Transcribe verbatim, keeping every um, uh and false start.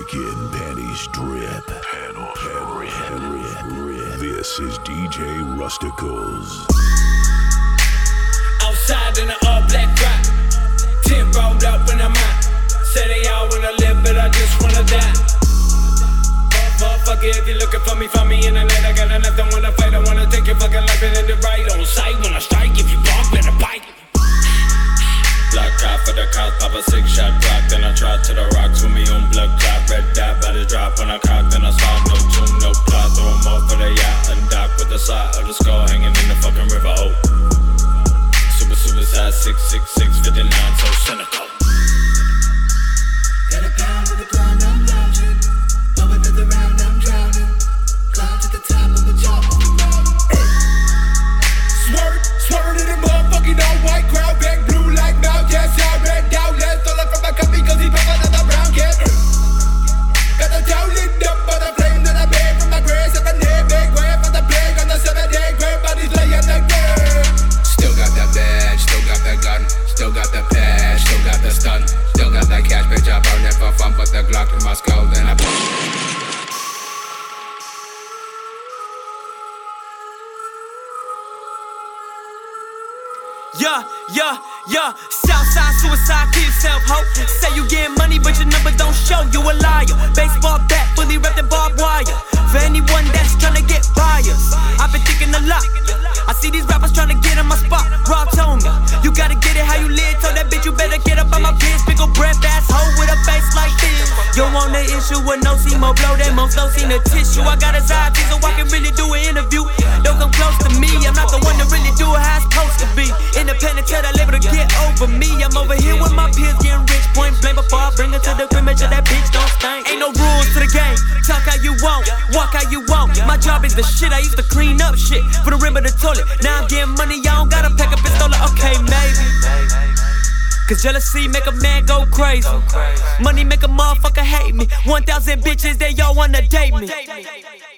Shaking, panties drip. Panel drip. Drip. This is D J Rusticals. Outside in the all black rock, ten rolled up in the mouth. Say they all wanna live, but I just wanna die. Motherfucker, if you looking for me, find me in the night. I got enough, don't wanna fight, I wanna take your fucking life and end it right on sight. When I strike, if you bump in a bike. Block out for the cops, pop a six shot block. Then I try to the rocks with me on blood clot. Red dot, body drop on a cock. Then I slide, no tune, no plot. Throw them off for the yacht and dock with the side of the skull hanging in the fucking river. Oh, super suicide, six six six fifty-nine, so cynical. Got a pound to the ground, I'm lounging. Blowing to the round, I'm drowning. Climb to the top of the job, I'm riding. Swerve, swerve to the motherfucking all white crowd. Back blue like now, yes, I red down. Let's all up from my cup because he pop another brown cat. Got the town lit up by the flame that I made from my grave. Seven day, big grave for the plague on the seven day grave. Bodies laying the grave. Still got that badge, still got that gun, still got the patch, still got the stun, still got that cash, bitch, I burn it for fun, put the Glock in my skull, then I Yeah, yeah, yeah. Southside suicide, kill yourself, ho. Say you getting money, but your number don't show. You a liar. Baseball bat, fully wrapped in barbed wire. For anyone that's tryna get buyers, I've been thinking a lot. I see these rappers tryna get in my spot. Rob told me, you gotta get it how you live. Told that bitch you better get up on my biz. Big ol' breath ass hoe with a face like this. You want the issue with no see more blow that most don't see the tissue. I got his eye so I can really do an interview. Don't come close to me, I'm not the one to really do it how it's supposed to be. Independent till I live to get over me. I'm over here with my peers getting rich. Point blank before I bring her to the crib, make sure that bitch don't stink. Ain't no rules to the game. Talk how you want, walk how you want. My job is the shit. I used to clean up shit for the rim of the toilet. Now I'm getting money, I don't gotta pack a pistol. Okay, maybe. Cause jealousy make a man go crazy. Money make a motherfucker hate me. One thousand bitches, they all wanna date me.